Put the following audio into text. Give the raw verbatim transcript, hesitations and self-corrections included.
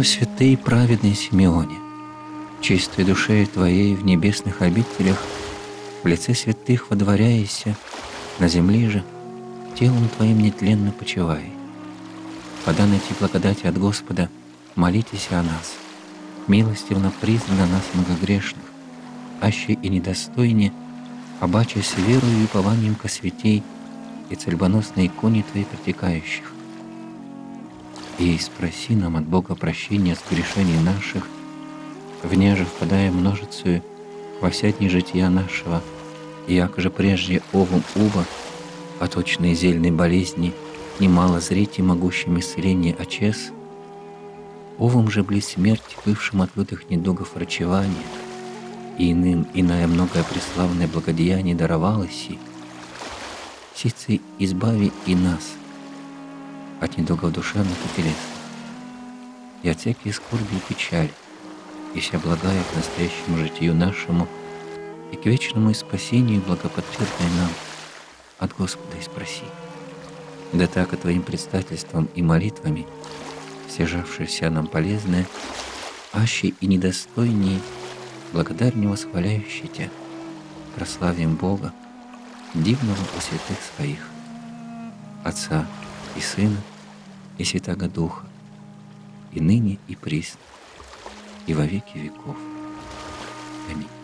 о святый и праведный Симеоне, чистой душе Твоей в небесных обителях, в лице святых водворяйся, на земле же телом Твоим нетленно почивай. По данной благодати от Господа молитесь о нас, милостивно признана нас многогрешных, аще и недостойне, обаче с верою и упованием ко святей и цельбоносной иконе Твоей протекающих. И спроси нам от Бога прощения сгрешений наших, вняже впадая множицею во всядни жития нашего, и якоже прежде овум уба, от очной зельной болезни, немало зрите могущим исцеление очес, овум же близ смерти, бывшим от лютых недугов врачевания, и иным иное многое преславное благодеяние даровалось и, сицы избави и нас от недугов душевных и телесных, и от всякие скорби и печали, и вся благая к настоящему житию нашему и к вечному спасению благоподтерпной нам от Господа и спроси. Да так и Твоим предстательством и молитвами, стяжавшееся нам полезное, аще и недостойнее, благодарнее восхваляющий Тя, прославим Бога, дивного у святых Своих, Отца и Сына и Святаго Духа, и ныне и присно, и во веки веков. Аминь.